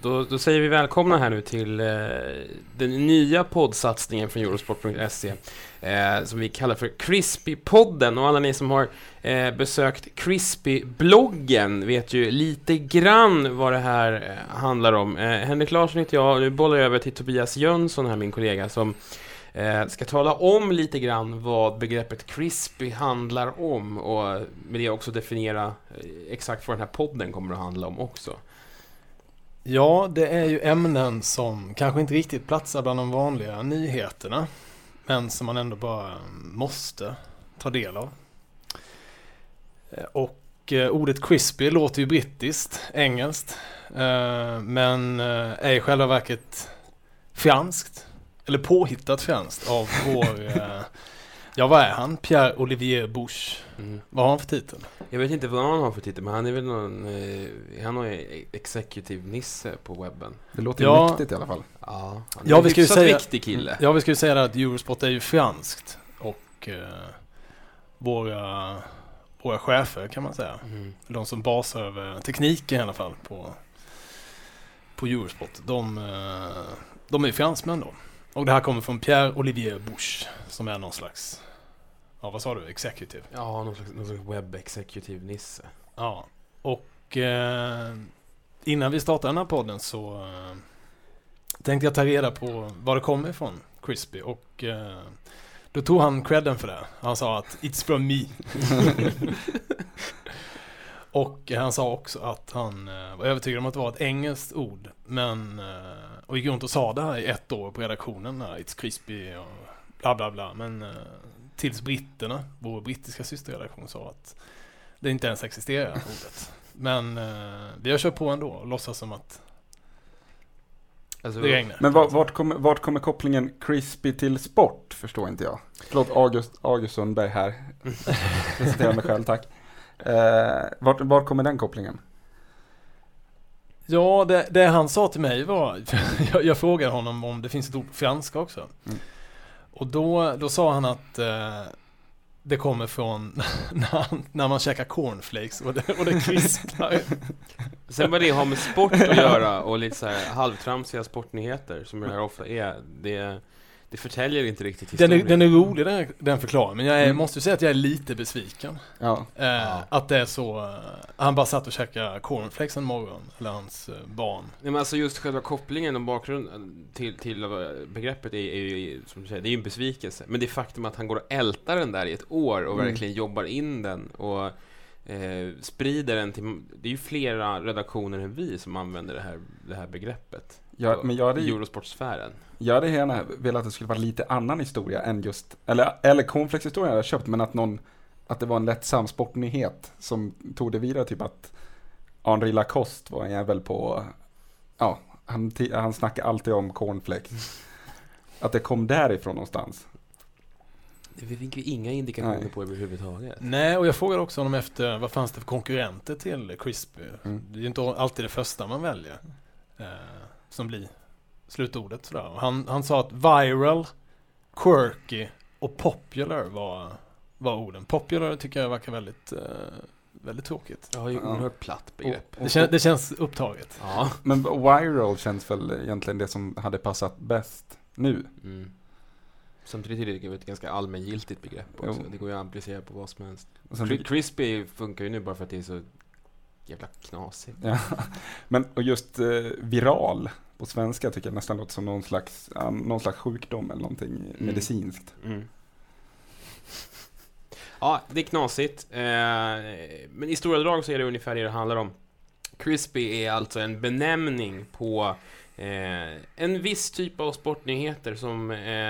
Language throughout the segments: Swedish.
Då säger vi välkomna här nu till den nya poddsatsningen från Eurosport.se som vi kallar för Crispy-podden. Och alla ni som har besökt Crispy-bloggen vet ju lite grann vad det här handlar om. Henrik Larsson heter jag, och nu bollar jag över till Tobias Jönsson här, min kollega, som ska tala om lite grann vad begreppet crispy handlar om, och med det också definiera exakt vad den här podden kommer att handla om också. Ja, det är ju ämnen som kanske inte riktigt platsar bland de vanliga nyheterna, men som man ändå bara måste ta del av. Och ordet crispy låter ju brittiskt, engelskt, men är i själva verket franskt. Eller påhittat franskt av vår, vad är han? Pierre-Olivier Busch. Vad har han för titel? Jag vet inte vad han har för titel, men han är väl någon, han har executive nisse på webben. Det låter ju mäktigt i alla fall. Ja, han är vi ska säga viktig kille. Ja, vi ska ju säga att Eurosport är ju franskt, och våra chefer kan man säga. De som basar över tekniken i alla fall på Eurosport. De är fransmän då. Och det här kommer från Pierre-Olivier Busch, som är någon slags, vad sa du, executive? Ja, någon slags web executive nisse. Ja, och innan vi startar den här podden så tänkte jag ta reda på var det kommer ifrån, Crispy, och då tog han credden för det. Han sa att it's from me. Och han sa också att han var övertygad om att det var ett engelskt ord, men och gick runt och sa det här i 1 år på redaktionen, it's crispy och bla bla bla, men tills britterna, vår brittiska systerredaktion, sa att det inte ens existerar ordet. Men vi har kört på ändå och låtsas som att det regnar. Men vart kommer kopplingen crispy till sport, förstår inte jag. Förlåt, August Sundberg här. Presenterar mig själv, tack. Vart kommer den kopplingen? Ja, det han sa till mig var, jag frågade honom om det finns ett ord på franska också. Och då sa han att det kommer från när man käkar cornflakes och det krispar. Sen vad det har med sport att göra och lite så här halvtramsiga sportnyheter som det här ofta är, det förtäljer inte riktigt historien. Den är rolig, den förklarar, men jag måste säga att jag är lite besviken. Att det är så, han bara satt och käkade cornflakes en morgon, eller hans barn. Nej, men alltså just själva kopplingen och bakgrunden till begreppet är ju, som du säger, det är ju en besvikelse. Men det faktum att han går och ältar den där i ett år och verkligen jobbar in den och sprider den till, det är ju flera redaktioner än vi som använder det här begreppet. Ja, men jag hade Eurosportsfären. Jag hade gärna velat att det skulle vara lite annan historia än just, eller cornflakes-historien jag hade köpt, men att det var en lättsam sportnyhet som tog det vidare, typ att Henri Lacoste var en jävel på, han snackar alltid om cornflakes. Att det kom därifrån någonstans. Det fick vi inga indikationer på överhuvudtaget. Nej, och jag frågade också honom efter vad fanns det för konkurrenter till Crispy. Det är ju inte alltid det första man väljer som blir slutordet. Sådär. Och han sa att viral, quirky och popular var orden. Popular tycker jag verkar väldigt, väldigt tråkigt. Ja, det är oerhört platt begrepp. Det känns upptaget. Ja. Men viral känns väl egentligen det som hade passat bäst nu. Samtidigt är det ett ganska allmängiltigt begrepp också. Det går ju att applicera på vad som helst. Crispy funkar ju nu bara för att det är så jävla knasigt. Ja. Men och just viral på svenska tycker jag nästan låter som någon slags sjukdom eller någonting medicinskt. Ja, det är knasigt. Men i stora drag så är det ungefär det handlar om. Crispy är alltså en benämning på en viss typ av sportnyheter som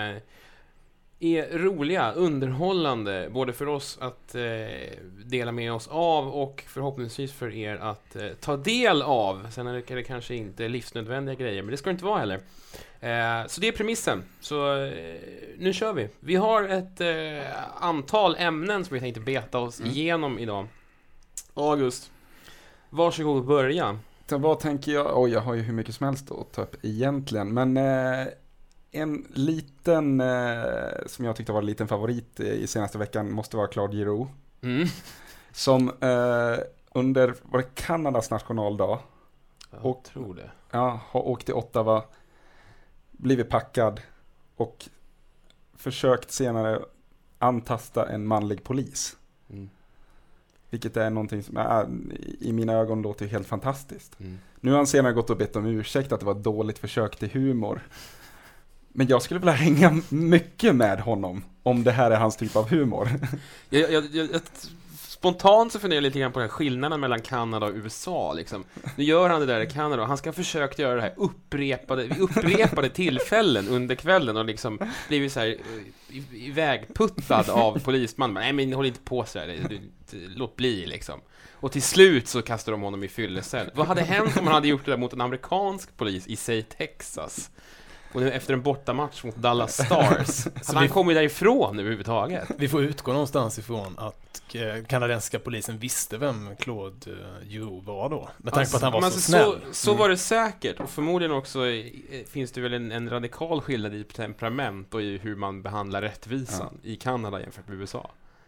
är roliga, underhållande, både för oss att dela med oss av och förhoppningsvis för er att ta del av. Sen är det kanske inte livsnödvändiga grejer, men det ska det inte vara heller. Så det är premissen. Så nu kör vi. Vi har ett antal ämnen som vi tänkte beta oss igenom idag. August, varsågod och börja. Så vad tänker jag? Jag har ju hur mycket som helst att ta upp egentligen, men en liten som jag tyckte var en liten favorit i senaste veckan måste vara Claude Giroux. Som under, var det Kanadas nationaldag? Jag tror det. Ja, har åkt till Ottawa, blivit packad och försökt senare antasta en manlig polis. Mm. Vilket är någonting som i mina ögon låter helt fantastiskt. Mm. Nu har han senare gått och bett om ursäkt att det var ett dåligt försök till humor. Men jag skulle vilja hänga mycket med honom om det här är hans typ av humor. Spontant så funderar jag lite grann på den här skillnaden mellan Kanada och USA. Liksom. Nu gör han det där i Kanada och han ska ha försökt göra det här vid upprepade tillfällen under kvällen och liksom blivit så här ivägputtad av polisman. Nej, men håll inte på så här. Låt bli liksom. Och till slut så kastar de honom i fyllecell. Vad hade hänt om han hade gjort det där mot en amerikansk polis i, säg, Texas? Och nu efter en bortamatch mot Dallas Stars. Hade han kommit därifrån överhuvudtaget? Vi får utgå någonstans ifrån att kanadensiska polisen visste vem Claude Giroux var då. Med tanke på att han var så snäll. Så var det säkert. Och förmodligen också finns det väl en radikal skillnad i temperament och i hur man behandlar rättvisan i Kanada jämfört med USA.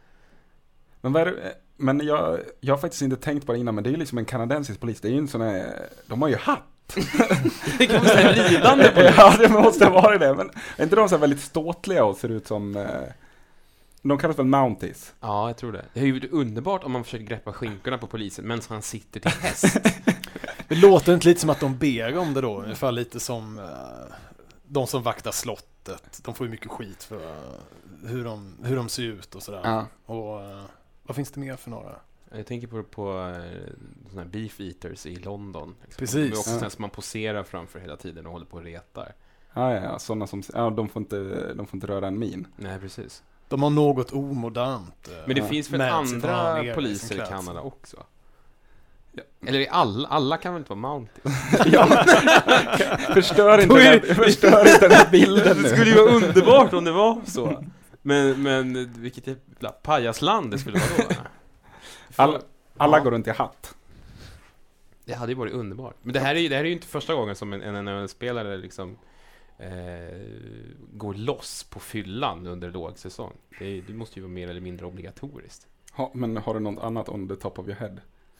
Men jag har faktiskt inte tänkt på det innan, men det är ju liksom en kanadensisk polis. Det är ju en sån här, de har ju hatt. Det kan man säga lidande på det. Ja, det måste vara det. Men är inte de så här väldigt ståtliga och ser ut som... de kallas väl mounties? Ja, jag tror det. Det är ju underbart om man försöker greppa skinkorna på polisen medan han sitter till häst. Det låter inte lite som att de ber om det då. Ungefär lite som de som vaktar slottet. De får ju mycket skit för hur de ser ut och sådär. Ja. Och vad finns det mer för några? Jag tänker på såna här beef eaters i London. Liksom. Precis. Det är också sådana som man poserar framför hela tiden och håller på och retar. Ja, sådana som... Ja, de får inte röra en min. Nej, precis. De har något omodernt. Men det finns väl andra poliser i Kanada också? Ja. Eller alla kan väl inte vara mounties? Ja. Förstör inte den här bilden nu. Det skulle ju vara underbart om det var så. Men vilket jävla pajasland det skulle vara då. Alla går runt i hatt. Det hade ju varit underbart. Men det här är ju inte första gången som en NHL-spelare liksom går loss på fyllan under lågsäsong. Det måste ju vara mer eller mindre obligatoriskt. Men har du något annat on the top of your head?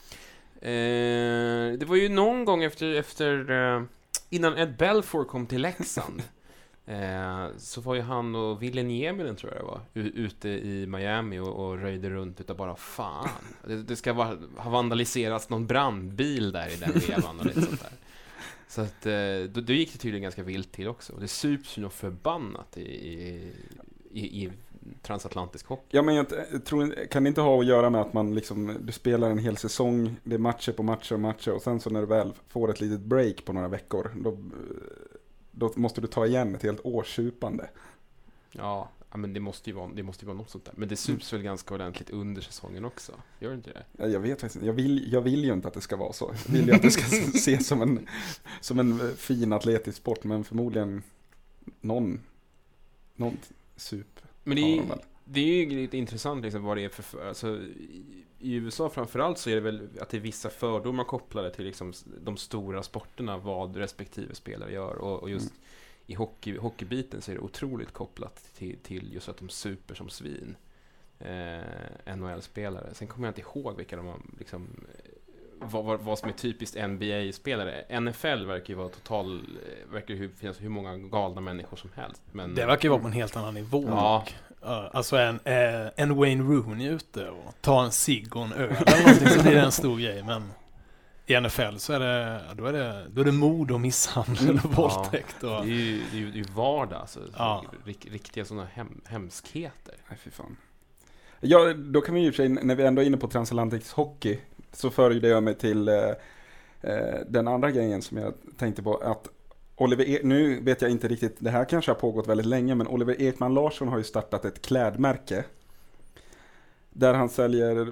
Det var ju någon gång efter innan Ed Belfour kom till Leksand. Så var ju han och Ville Nieminen, tror jag det var, ute i Miami och röjde runt utav bara fan. Det ska ha vandaliserats någon brandbil där i den vevan och lite sånt där. Så att då gick det tydligen ganska vilt till också. Och det sups ju nog förbannat i transatlantisk hockey. Ja, men jag tror, kan det inte ha att göra med att man liksom, du spelar en hel säsong, det är matcher på matcher och sen så när du väl får ett litet break på några veckor, då måste du ta igen ett helt års supande. Ja, men det måste ju vara något sånt där. Men det sups väl ganska ordentligt under säsongen också. Gör det inte det? Jag vet faktiskt inte. Jag vill ju inte att det ska vara så. Jag vill ju att det ska ses som en fin atletisk sport, men förmodligen någon sup. Men det är ju lite intressant liksom vad det är för alltså, i USA framförallt så är det väl att det är vissa fördomar kopplade till liksom de stora sporterna, vad respektive spelare gör, och just i hockeybiten så är det otroligt kopplat till just att de super som svin, NHL-spelare. Sen kommer jag inte ihåg vilka de har liksom, vad som är typiskt NBA-spelare. NFL verkar ju vara verkar ju finnas hur många galna människor som helst. Men det verkar ju vara på en helt annan nivå. Ja. Alltså en Wayne Rooney ute och ta en cigg och en öl eller någonting, så blir det en stor grej. Men i NFL så är det mord och misshandel och våldtäkt. Och... Det är ju vardag. Alltså, riktiga sådana hemskheter. Nej, fy fan. Ja, då kan vi ju sig, när vi ändå är inne på transatlantisk hockey, så för det mig till den andra grejen som jag tänkte på, att nu vet jag inte riktigt, det här kanske har pågått väldigt länge, men Oliver Ekman Larsson har ju startat ett klädmärke där han säljer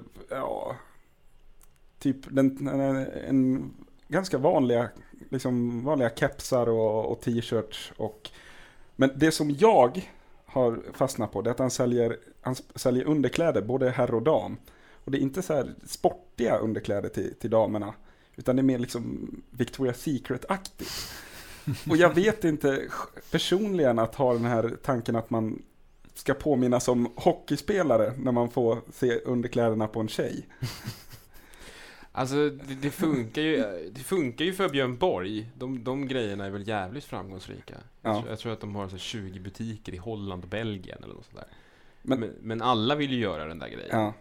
typ en ganska vanliga kepsar och t-shirts, men det som jag har fastnat på det är att han säljer underkläder, både herr och dam, och det är inte så här sportiga underkläder till damerna, utan det är mer liksom Victoria's Secret-aktigt. Och jag vet inte personligen att ha den här tanken att man ska påminna som hockeyspelare när man får se underkläderna på en tjej. Alltså det funkar ju för Björn Borg. De grejerna är väl jävligt framgångsrika. Ja. Jag tror att de har så 20 butiker i Holland och Belgien eller något sådär. Men alla vill ju göra den där grejen. Ja.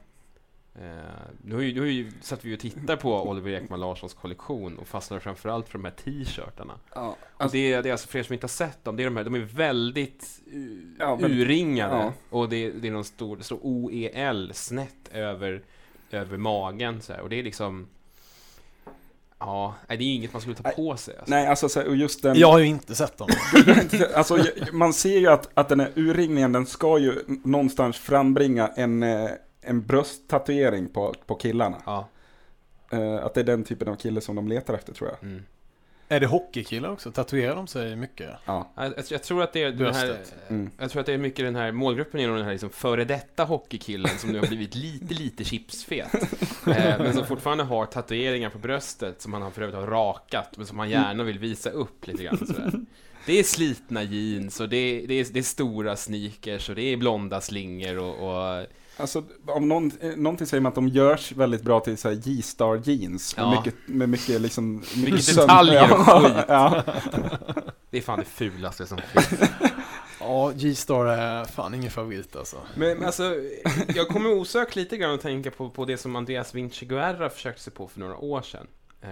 Nu satt vi och tittar på Oliver Ekman Larssons kollektion och fastnar framförallt för de här t-shirtarna. Ja. Och det är alltså för er som inte har sett dem, det är de är väldigt urringade. Ja. Och det är någon stor, det står OEL snett över magen så här. Och det är liksom det är inget man skulle ta på sig alltså. Nej, alltså och just den... Jag har ju inte sett dem. Alltså, man ser ju att den här urringningen, den ska ju någonstans frambringa en brösttatuering på killarna. Ja. Att det är den typen av kille som de letar efter, tror jag. Mm. Är det hockeykillar också? Tatuerar de sig mycket? Ja. Jag tror att det är den här, jag tror att det är mycket den här målgruppen inom den här liksom före detta hockeykillen som nu har blivit lite chipsfet. Men som fortfarande har tatueringar på bröstet som han har för övrigt har rakat, men som han gärna vill visa upp lite grann sådär. Det är slitna jeans och det är stora sneakers och det är blonda slingor och Alltså, om någonting säger man att de görs väldigt bra till så här G-Star jeans. Med mycket liksom... Mycket detaljer och skit. Ja. Det är fan det fulaste som finns. Ja, G-Star är fan ingen favorit alltså. Men alltså, jag kommer osökt lite grann att tänka på det som Andreas Vinciguerra försökte sig på för några år sedan.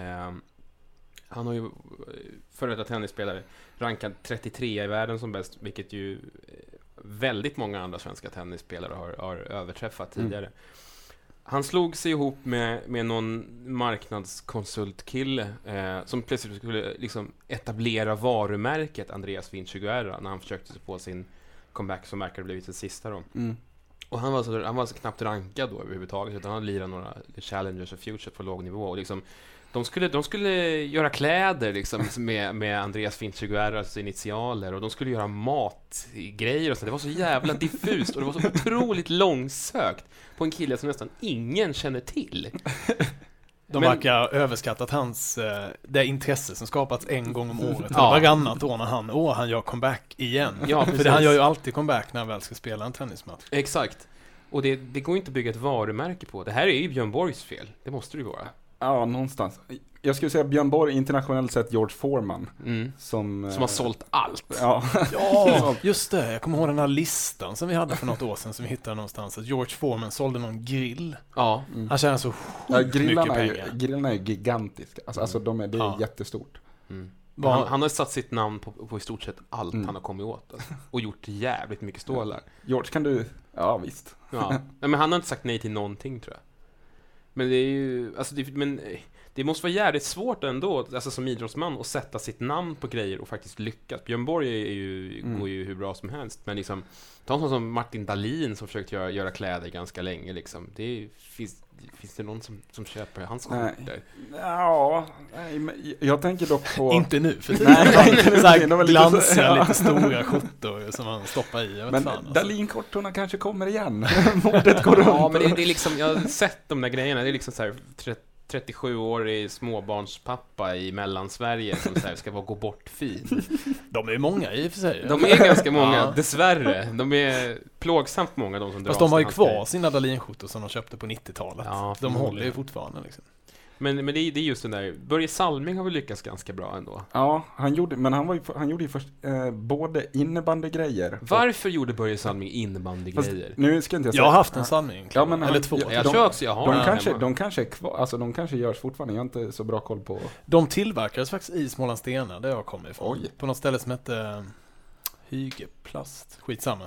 Han har ju före detta tennisspelare rankad 33 i världen som bäst, vilket ju väldigt många andra svenska tennisspelare har överträffat tidigare. Han slog sig ihop med någon marknadskonsultkille som plötsligt skulle liksom etablera varumärket Andreas Vinciguerra när han försökte sig på sin comeback som verkar ha blivit den sista då. Och han var så knappt rankad då överhuvudtaget, utan han lirade några Challengers och Future på låg nivå och liksom de skulle göra kläder liksom med Andreas Vinciguerras initialer och de skulle göra matgrejer och så. Det var så jävla diffust och det var så otroligt långsökt på en kille som nästan ingen känner till. De verkar ha överskattat det intresse som skapats en gång om året. Ja. Varannat år när han gör comeback igen. Ja, för han gör ju alltid comeback när han väl ska spela en tennismatch. Exakt. Och det går inte att bygga ett varumärke på. Det här är ju Björn Borgs fel. Det måste det ju vara. Ja, någonstans. Jag skulle säga Björn Borg, internationellt sett George Foreman. Som har sålt allt. Ja, just det. Jag kommer ihåg den här listan som vi hade för något år sedan som vi hittade någonstans. Att George Foreman sålde någon grill. Ja. Han tjänar så mycket pengar. Grillarna är gigantiska. Alltså det är jättestort. Han har satt sitt namn på i stort sett allt han har kommit åt. Alltså. Och gjort jävligt mycket stålar. George, kan du... Ja, visst. Ja. Men han har inte sagt nej till någonting, tror jag. Men det är ju... Alltså det måste vara jävligt svårt ändå, alltså som idrottsman, att sätta sitt namn på grejer och faktiskt lyckas. Björn Borg går ju hur bra som helst, men liksom ta någon som Martin Dahlin som försökt göra kläder ganska länge liksom. Finns det någon som köper hans skjortor? Ja, jag tänker dock på... Inte nu, för nej, glansiga lite stora skjortor som man stoppar i. Men Dahlin-kortorna kanske kommer igen. Modet går runt. Ja, men det är liksom, jag har sett de där grejerna, det är liksom så här 37-årig småbarnspappa i Mellansverige som så här ska gå bort fin. De är många i och för sig. De är ganska många, dessvärre. De är plågsamt många, de som dras. Fast de har ju kvar sina Dahlin-skjortor som de köpte på 90-talet. Ja, de håller ju fortfarande liksom. Men det är just den där, Börje Salming har väl lyckats ganska bra ändå. Ja, han gjorde ju först både innebandygrejer. Varför gjorde Börje Salming innebandygrejer? Nu ska inte jag säga. Jag har haft en Salming. Ja, men eller två. Jag tror också jag har de kanske är kvar, alltså de kanske görs fortfarande. Jag har inte så bra koll på. De tillverkades faktiskt i Smålandstena där jag kommer ifrån. Oj. På något ställe som hette Hygeplast. Skitsamma.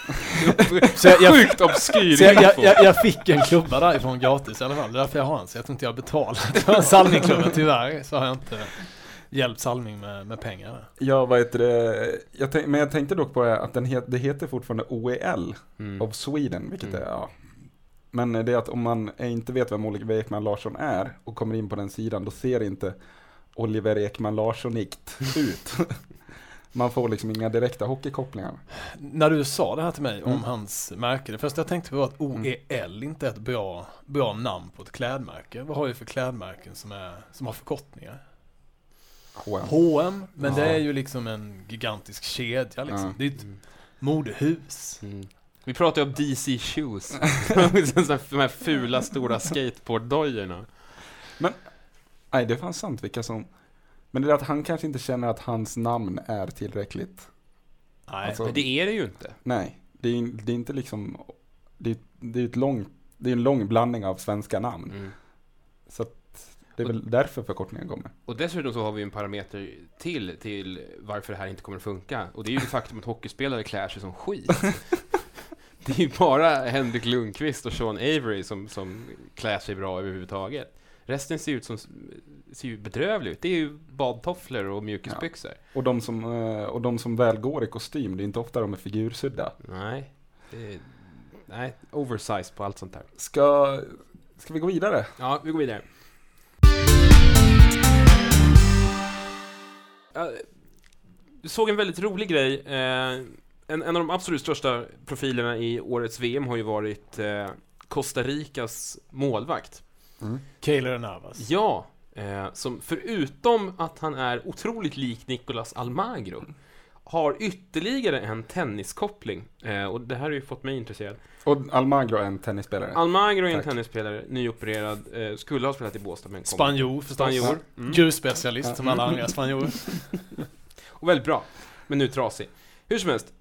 Sjukt obskyr. Jag fick en klubba därifrån gratis i alla fall. Det är därför jag har en. Så jag tror inte jag har betalat för en Salming-klubba. Tyvärr så har jag inte hjälpt Salming med pengar. Ja, vad heter det? Men jag tänkte dock på att det heter fortfarande OEL of Sweden. Vilket är, ja. Men det är att om man inte vet vem Oliver Ekman Larsson är och kommer in på den sidan, då ser inte Oliver Ekman Larssonikt ut. Man får liksom inga direkta hockeykopplingar. När du sa det här till mig om hans märke, det första jag tänkte på var att OEL inte är ett bra namn på ett klädmärke. Vad har vi för klädmärken som har förkortningar? H&M, men det är ju liksom en gigantisk kedja liksom. Det är ett modehus. Vi pratar ju om DC Shoes. De här fula stora skateboarddojorna. Nej, det är fan sant vilka som... Men det är att han kanske inte känner att hans namn är tillräckligt. Nej, Alltså, Men det är det ju inte. nej, det är inte liksom... Det är en lång blandning av svenska namn. Mm. Så att det är väl därför förkortningen kommer. Och dessutom så har vi en parameter till varför det här inte kommer att funka. Och det är ju det faktum att hockeyspelare klär sig som skit. Det är ju bara Henrik Lundqvist och Sean Avery som klär sig bra överhuvudtaget. Resten ser ju bedrövligt ut. Det är ju badtofflor och mjukisbyxor. Och de som väl går i kostym, det är inte ofta de är figursydda. Nej, oversize på allt sånt där. Ska vi gå vidare? Ja, vi går vidare. Du såg en väldigt rolig grej. En av de absolut största profilerna i årets VM har ju varit Costa Ricas målvakt. Keylor Navas. Ja, som förutom att han är otroligt lik Nicolas Almagro har ytterligare en tenniskoppling. Och det här har ju fått mig intresserad. Och Almagro är en tennisspelare. Almagro är en Tack. tennisspelare, nyopererad, skulle ha spelat i Båstad men kom. Spanjor förstås. Spanjor. Grusspecialist som alla andra spanjorer. Och väldigt bra, men nu trasig. Hur som helst,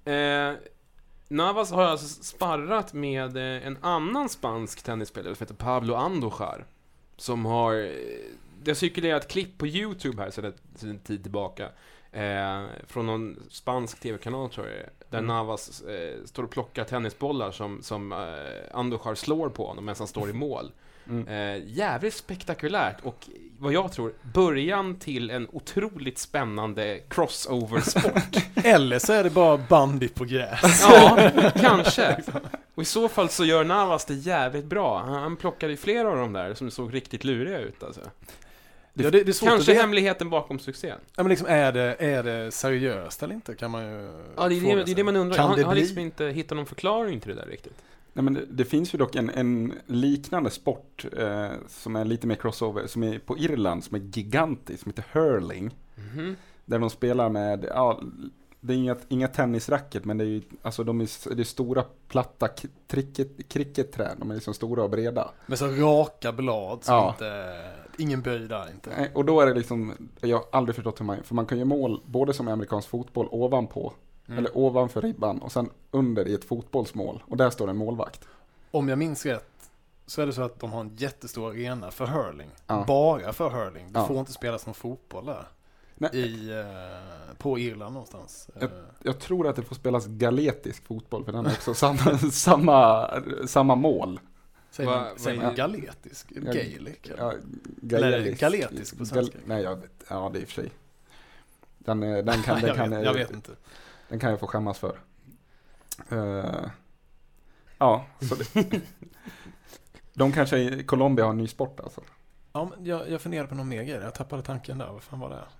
Navas har alltså sparrat med en annan spansk tennisspelare som heter Pablo Andujar. Som har... Det har cirkulerat klipp på YouTube här sedan en tid tillbaka. Från någon spansk tv-kanal tror jag. Där Navas står och plockar tennisbollar som Andujar slår på honom medan han står i mål. Jävligt spektakulärt och vad jag tror början till en otroligt spännande crossover-sport. Eller så är det bara bandy på gräs. Ja, kanske. Och i så fall så gör Navas det jävligt bra. Han plockade i flera av dem där som såg riktigt luriga ut alltså. Ja, det är svårt Kanske att hemligheten bakom succén. Ja, men liksom, är det seriöst eller inte? Kan man ju Ja, det är det man undrar. Kan det Jag har bli? liksom inte hittat någon förklaring till det där riktigt. Nej, men det finns ju dock en liknande sport som är lite mer crossover, som är på Irland, som är gigantisk, som heter hurling. Där de spelar med, ja, det är inga tennisracket, men det är ju, alltså det är stora platta cricketträd, de är liksom stora och breda. med så raka blad som Ja. inte... Ingen böj där inte. Nej, och då är det liksom, jag har aldrig förstått hur för man kan ju mål både som i amerikansk fotboll ovanpå, eller ovanför ribban, och sen under i ett fotbollsmål, och där står en målvakt. Om jag minns rätt så är det så att de har en jättestor arena för hurling. Ja. Bara för hurling. Det Ja. får inte spelas någon fotboll där. På Irland någonstans. Jag tror att det får spelas galetisk fotboll, för den är också samma mål. Säger man vad- galetisk? Ja, Gaelic? Ja, Eller galetisk på svenska. Nej, jag vet. Ja, det är i och för sig. Den Jag vet inte. Den kan jag få skämmas för. Ja, så de kanske i Colombia har en ny sport alltså. Ja, men jag funderade på någon mer grej. Jag tappade tanken där. Vad fan var det?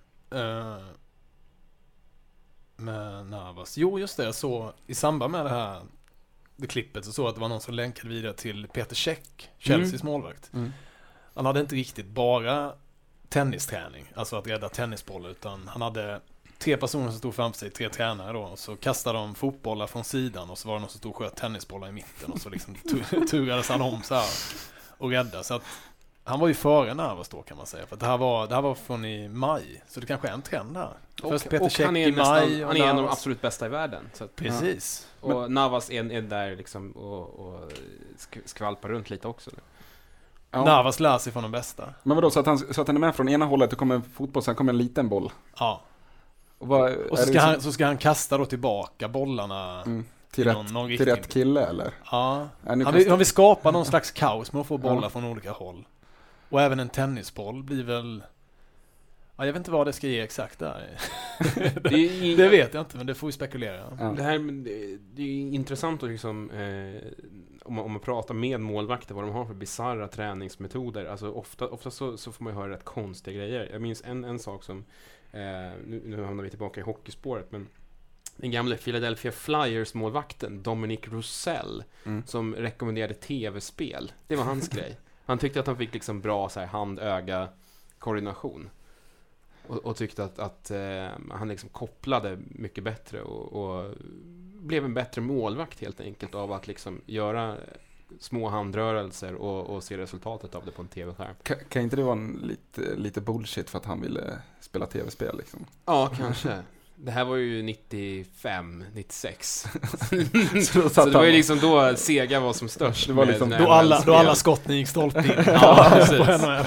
Med Navas. Jo, just det. Jag såg i samband med det klippet så såg jag att det var någon som länkade vidare till Peter Cech, Chelseas målvakt. Han hade inte riktigt bara tennisträning, alltså att rädda tennisbollar, utan han hade 3 personer som stod framför sig, 3 tränare då, och så kastade de fotbollar från sidan och så var det någon som stod och sköt tennisbollar i mitten och så liksom turades han om så här och rädda. Så att han var ju före Navas då, kan man säga, för att det här var från i maj, så det kanske är en trend här. Först Peter Cech han är i maj han är en av de Navas. absolut bästa i världen. Så att, Precis. och Navas är där liksom och skvalpar runt lite också nu. Ja. Navas lär sig från de bästa. Men vadå, så att han är med från ena hållet, det kommer en fotboll, sen kommer en liten boll. Ja. Och Så ska han kasta då tillbaka bollarna till någon rätt riktning. kille, eller? Ja. Ja, nu Han vill skapa någon slags kaos med att få bollar från olika håll. Och även en tennisboll blir väl... Ja, jag vet inte vad det ska ge exakt där. Det vet jag inte, men det får vi spekulera. Ja. Det är intressant att liksom, om man pratar med målvakter, vad de har för bizarra träningsmetoder. Alltså ofta så får man ju höra rätt konstiga grejer. Jag minns en sak som, nu hamnar vi tillbaka i hockeyspåret, men den gamla Philadelphia Flyers-målvakten Dominic Roussel, som rekommenderade tv-spel. Det var hans grej. Han tyckte att han fick liksom bra så här hand-öga-koordination. Och tyckte att han liksom kopplade mycket bättre och blev en bättre målvakt helt enkelt av att liksom göra små handrörelser och se resultatet av det på en tv-skärm. Kan inte det vara lite bullshit för att han ville spela tv-spel liksom? Ja, kanske. Det här var ju 95, 96. Så det var ju liksom då Sega var som störst. Det var liksom då alla skotten gick stolt in. Ja, precis.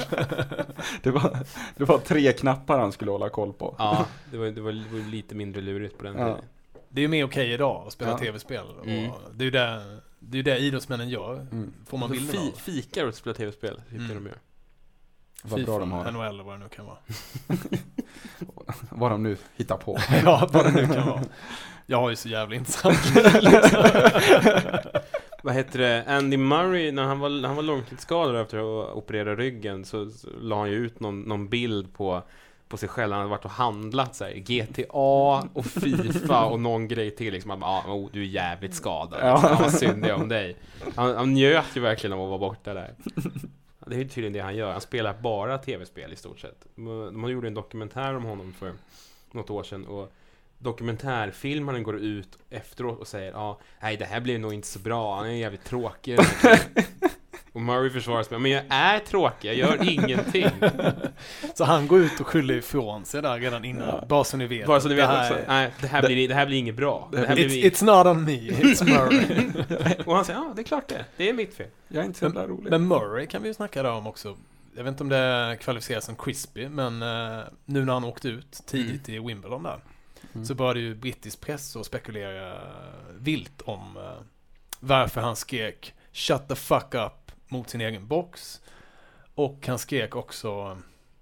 det var 3 knappar han skulle hålla koll på. Ja, det var lite mindre lurigt på den tiden. Det är ju mer okej idag att spela tv-spel. Mm. Och det är ju det idrottsmännen gör. Får man bilden av. Fikar och spelar tv-spel, det de gör. Vad bra de har. NHL vad det nu kan vara. Vad de nu hittar på. Ja, vad det nu kan vara. Jag har ju så jävla intressant. Vad heter det? Andy Murray, när han var långtidsskadad efter att operera ryggen, så la han ju ut någon bild på sig själv. Han hade varit och handlat så här, GTA och FIFA och någon grej till liksom. Du är jävligt skadad. Liksom. Vad synd det om dig. Han njöt ju verkligen av att vara borta där. Det är ju tydligen det han gör. Han spelar bara tv-spel i stort sett. De gjorde en dokumentär om honom för något år sedan, och dokumentärfilmaren går ut efteråt och säger nej, det här blir nog inte så bra, han är jävligt tråkig. Och Murray försvarar sig, men jag är tråkig, jag gör ingenting. Så han går ut och skyller ifrån sig där redan innan, bara så ni vet. Bara så ni vet också. Nej, det här blir inget bra. It's not on me, it's Murray. Och han säger, det är klart det är mitt fel. Jag är inte så jävla rolig. Men Murray kan vi ju snacka där om också. Jag vet inte om det kvalificeras som crispy, men nu när han åkte ut tidigt i Wimbledon där, så började ju brittisk press och spekulera vilt om varför han skrek "shut the fuck up" mot sin egen box, och han skrek också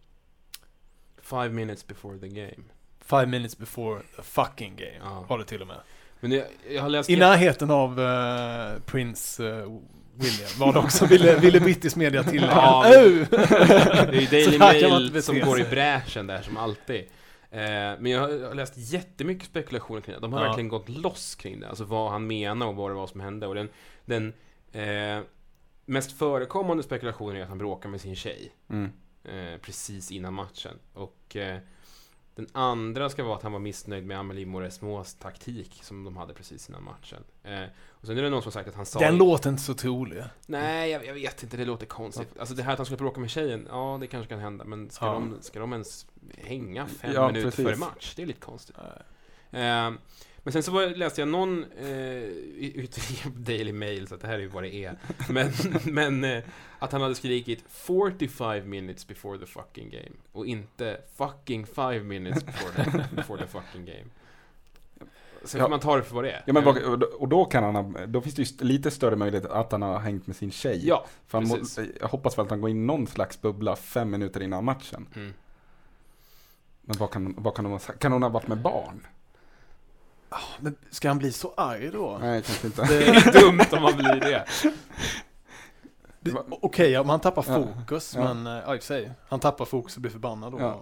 5 minutes before the game. 5 minutes before the fucking game, var det till och med. Men jag har läst i närheten av Prince William var det också, ville brittisk media tillägga. Ja, det är ju Daily Mail som går i bräschen där som alltid. Men jag har läst jättemycket spekulationer kring det. De har verkligen gått loss kring det. Alltså vad han menar och vad det var som hände. Och den mest förekommande spekulationen är att han bråkar med sin tjej. Precis innan matchen. Och den andra ska vara att han var missnöjd med Amélie Mauresmos taktik som de hade precis innan matchen. Och sen är det någon som har sagt att han sa... Den låter inte så trolig. Nej, jag vet inte, det låter konstigt. Alltså det här att han skulle bråka med tjejen, det kanske kan hända. Men ska de ens hänga 5 minuter före match? Det är lite konstigt. Men sen så läste jag någon i Daily Mail, så att det här är ju vad det är. Men att han hade skrikit 45 minutes before the fucking game och inte fucking 5 minutes before the fucking game. Så får man ta det för vad det är. Ja, men och då finns det ju lite större möjlighet att han har hängt med sin tjej. Ja, för jag hoppas väl att han går in någon slags bubbla 5 minuter innan matchen. Men kan hon ha varit med barn? Men ska han bli så arg då? Nej, kanske inte. Det är dumt om man blir det. Okej, om han tappar fokus, men i och för sig, han tappar fokus och blir förbannad då.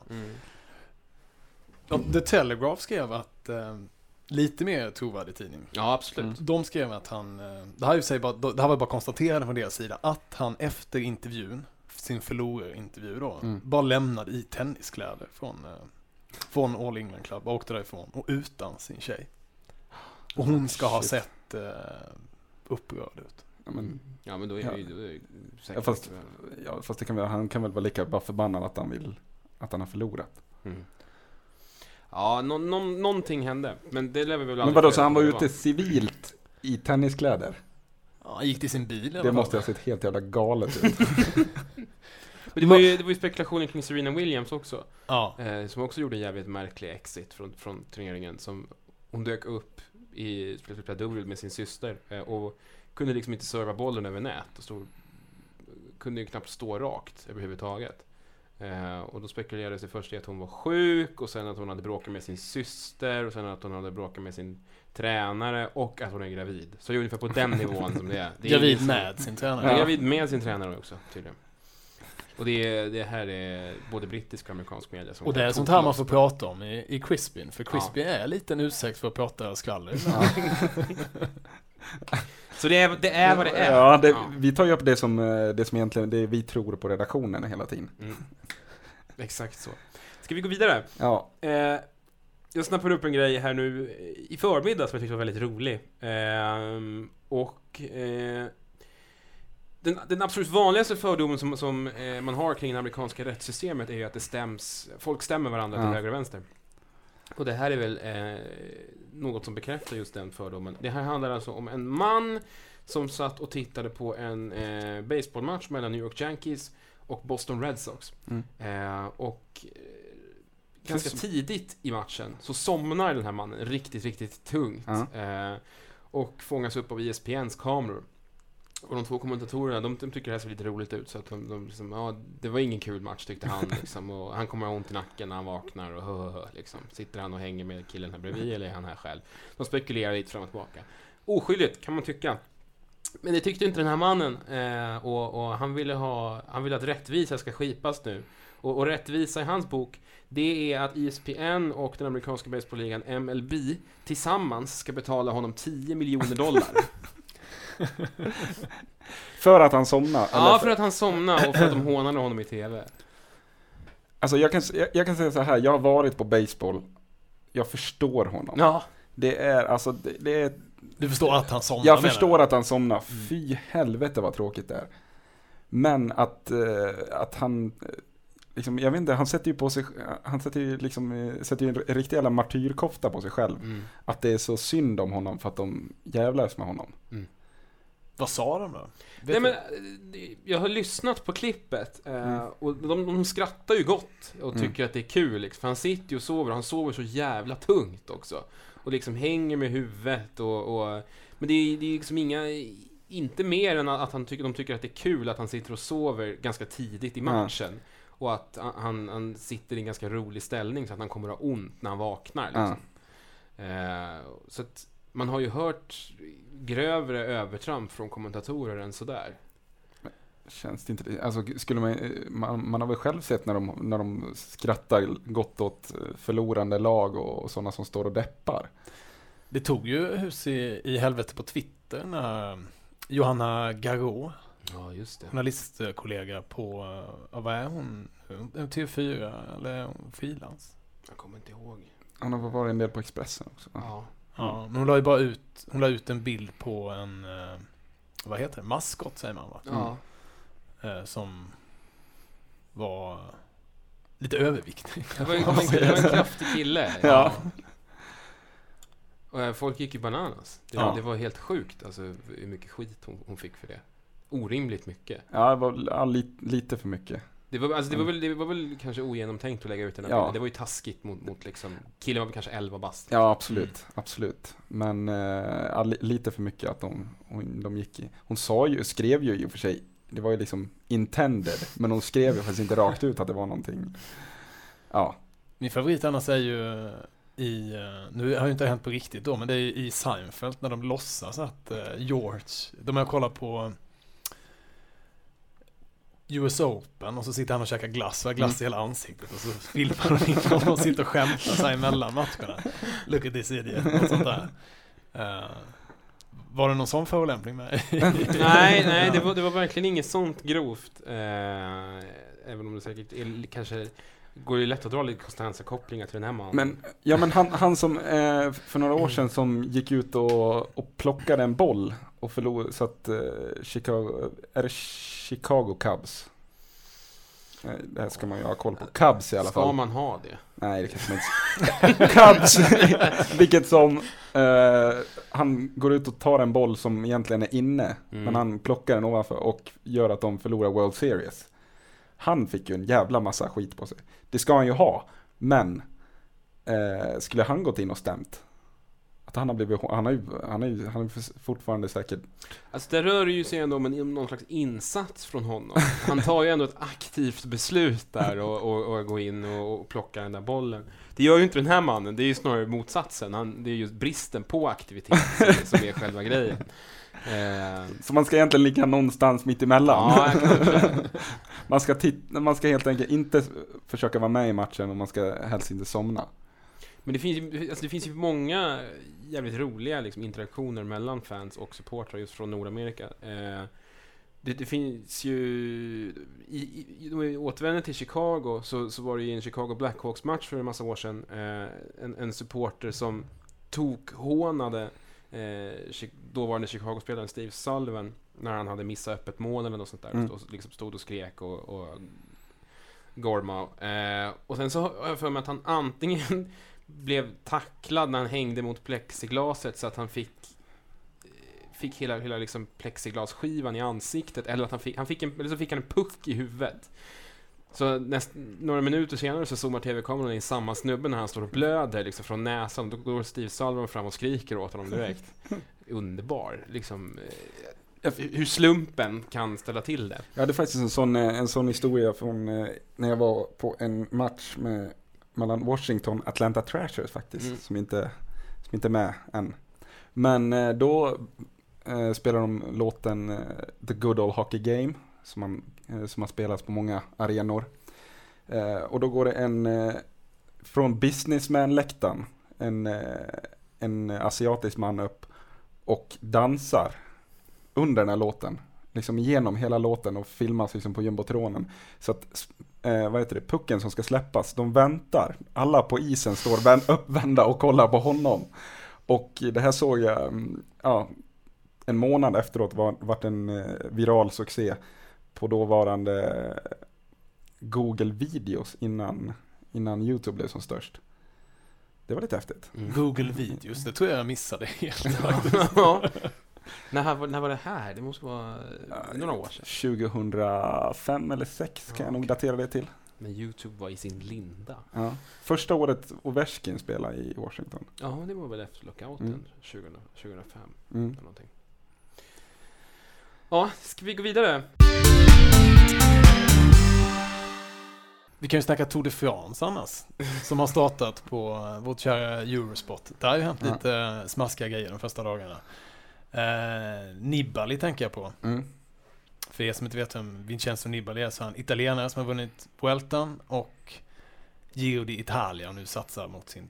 The Telegraph skrev att lite mer trovärdig tidning. Ja, absolut. De skrev att han, det här var bara konstaterande från deras sida, att han efter intervjun, sin förlorarintervju då, bara lämnade i tenniskläder från All England Club och åkte därifrån, och utan sin tjej. Och hon ska ha sett upprörd ut. Ja, men då är det ju säkert. Fast det han kan väl vara lika bara förbannad att han har förlorat. Ja, någonting hände. Men det lär vi väl aldrig. Men vadå, så han var ute civilt i tenniskläder? Ja, han gick till sin bil. Det måste ha sett helt jävla galet ut. Men det var ju spekulationer kring Serena Williams också. Ja. Som också gjorde en jävligt märklig exit från turneringen. Som hon dök upp i dubbel med sin syster och kunde liksom inte serva bollen över nät. Och kunde ju knappt stå rakt överhuvudtaget. Och då spekulerades det först i att hon var sjuk, och sen att hon hade bråkat med sin syster, och sen att hon hade bråkat med sin tränare, och att hon är gravid. Så är ungefär på den nivån som det är. Gravid med sin tränare. Ja. Gravid med sin tränare också, tydligen. Och det här är både brittisk och amerikansk media som... Och det är sånt här man får prata om i Crispin. För Crispin är lite en ursäkt för att prata skvaller. Så det är vad det är. Ja, vi tar ju upp det som egentligen det vi tror på redaktionen hela tiden. Exakt så. Ska vi gå vidare? Ja. Jag snappade upp en grej här nu i förmiddag som jag tyckte var väldigt rolig. Den absolut vanligaste fördomen som man har kring det amerikanska rättssystemet är ju att folk stämmer varandra till höger och vänster. Och det här är väl något som bekräftar just den fördomen. Det här handlar alltså om en man som satt och tittade på en baseballmatch mellan New York Yankees och Boston Red Sox. Ganska tidigt i matchen så somnar den här mannen riktigt, riktigt tungt. Och fångas upp av ESPNs kameror. Och de två kommentatorerna, de tycker det här ser lite roligt ut. Så att de liksom, det var ingen kul match tyckte han. Liksom, och han kommer ha ont i nacken när han vaknar. Och liksom. Sitter han och hänger med killen här bredvid eller är han här själv? De spekulerar lite fram och tillbaka. Oskyldigt kan man tycka. Men det tyckte inte den här mannen. Och han ville att rättvisa ska skipas nu. Och rättvisa i hans bok, det är att ESPN och den amerikanska baseballligan MLB tillsammans ska betala honom $10 miljoner. För att han somnar? Ja, för att han somnar och för att de hånade honom i tv. Alltså jag kan säga så här, jag har varit på baseball. Jag förstår honom. Ja. Det är alltså det är. Du förstår att han somnar? Jag förstår att han somnar. Fy helvete vad tråkigt det är. Men att han liksom, jag vet inte, han sätter ju på sig, han sätter ju en riktig jävla martyrkofta på sig själv. Att det är så synd om honom för att de jävlas med honom. Vad sa de då? Nej, men jag har lyssnat på klippet och de skrattar ju gott och tycker att det är kul liksom. För han sitter ju och sover, han sover så jävla tungt också och liksom hänger med huvudet men det är liksom inte mer än att de tycker att det är kul att han sitter och sover ganska tidigt i matchen och att han sitter i en ganska rolig ställning så att han kommer att ha ont när han vaknar liksom. Så att man har ju hört grövre övertramp från kommentatorer än sådär. Känns det inte det? Alltså skulle man har väl själv sett när de skrattar gott åt förlorande lag och sådana som står och deppar. Det tog ju hus i helvete på Twitter när Johanna Garå, just det, journalistkollega på vad är hon? TV4 eller frilans? Jag kommer inte ihåg. Hon har varit en del på Expressen också. Ja, men hon la ju bara ut en bild på en vad heter det? Maskot säger man, va? Ja. Som var lite överviktig. Det var en kraftig kille. Ja. Och folk gick ju bananas. Det var helt sjukt alltså, hur mycket skit hon fick för det. Orimligt mycket. Ja, det var lite för mycket. Det var väl kanske ogenomtänkt att lägga ut den här bilden. Det var ju taskigt mot liksom, killen var väl kanske 11 bast. Ja, absolut. Men lite för mycket att de gick i. Hon skrev ju i och för sig, det var ju liksom intended, men hon skrev ju faktiskt inte rakt ut att det var någonting. Ja. Min favorit annars är ju nu har det inte hänt på riktigt då, men det är i Seinfeld när de låtsas att George, de har kollat på US Open och så sitter han och käkar glass och har glass i hela ansiktet och så filmar de in och sitter och skämtar sig mellan matcherna. Look at this idiot och sånt där. Var det någon sån förolämpning med? Nej, det var verkligen inget sånt grovt. Även om det säkert kanske går ju lätt att dra lite konstanta kopplingar till den här mannen. Men han som för några år sedan som gick ut och plockade en boll och förlorade så att Chicago Cubs. Det här ska man ju ha koll på. Cubs i alla fall. Ska man ha det? Nej, det kanske man inte. Cubs, vilket som han går ut och tar en boll som egentligen är inne, men han plockar den ovanför och gör att de förlorar World Series. Han fick ju en jävla massa skit på sig. Det ska han ju ha, men skulle han gått in och stämt? Att han är fortfarande säkert. Alltså det rör ju sig ändå om någon slags insats från honom. Han tar ju ändå ett aktivt beslut där och går in och plockar den där bollen. Det gör ju inte den här mannen, det är ju snarare motsatsen. Det är just bristen på aktivitet som är själva grejen. Så man ska egentligen ligga någonstans mitt emellan. Ja, man ska helt enkelt inte försöka vara med i matchen och man ska helst inte somna. Men det finns ju många jävligt roliga liksom, interaktioner mellan fans och supportrar just från Nordamerika. Det finns ju de återvänder till Chicago så var det ju en Chicago Blackhawks match för en massa år sedan en supporter som hånade dåvarande Chicago-spelaren Steve Sullivan när han hade missat öppet mål eller något sånt där. Och liksom stod och skrek och gorma. Och sen så har jag för mig att han antingen blev tacklad när han hängde mot plexiglaset så att han fick hela liksom plexiglasskivan i ansiktet, eller att han fick en puck i huvudet. Så några minuter senare så zoomar tv-kameran in samma snubben när han står och blöder liksom från näsan. Då går Steve Salmon fram och skriker åt honom direkt. Underbar. Liksom, hur slumpen kan ställa till det. Jag hade faktiskt en sån historia från när jag var på en match mellan Washington och Atlanta Thrashers faktiskt, som inte är med än. Men då spelar de låten The Good Old Hockey Game som har spelats på många arenor. Och då går det från Businessman-läktaren en asiatisk man upp och dansar under den här låten. Liksom igenom hela låten och filmas liksom på jumbotronen. Så att pucken som ska släppas, de väntar. Alla på isen står uppvända och kollar på honom. Och det här såg jag en månad efteråt vart en viral succé på dåvarande Google-videos innan YouTube blev som störst. Det var lite häftigt. Google-videos, det tror jag missade helt. Ja. När var det här? Det måste vara några år sedan. 2005 eller 2006 kan jag nog datera det till. Men YouTube var i sin linda. Ja. Första året Ovechkin spelade i Washington. Ja, det var väl efter lockouten 2005 eller någonting. Ja, ska vi gå vidare? Vi kan ju snacka Tour de France annars, som har startat på vårt kära Eurosport. Där har ju hänt lite smaskiga grejer de första dagarna. Nibali tänker jag på. För er som inte vet vem Vincenzo Nibali är, så han italienare som har vunnit Vueltan och Giro d'Italia och nu satsar mot sin